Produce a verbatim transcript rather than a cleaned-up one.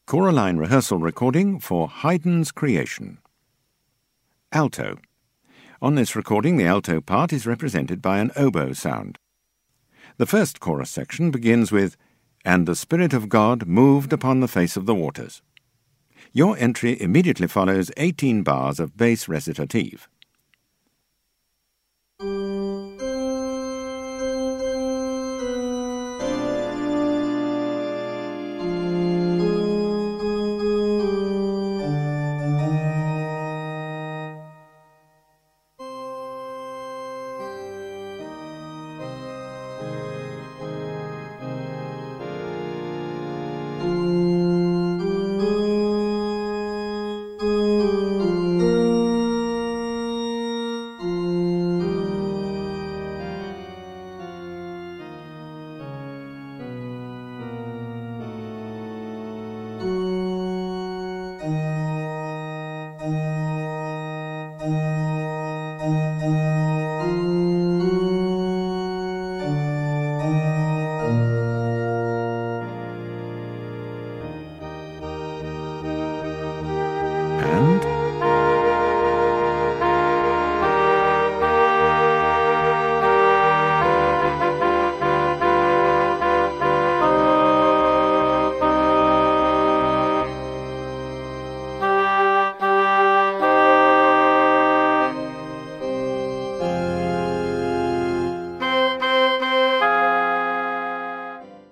Choraline rehearsal recording for Haydn's Creation. Alto. On this recording, the alto part is represented by an oboe sound. The first chorus section begins with, "And the Spirit of God moved upon the face of the waters." Your entry immediately follows eighteen bars of bass recitative.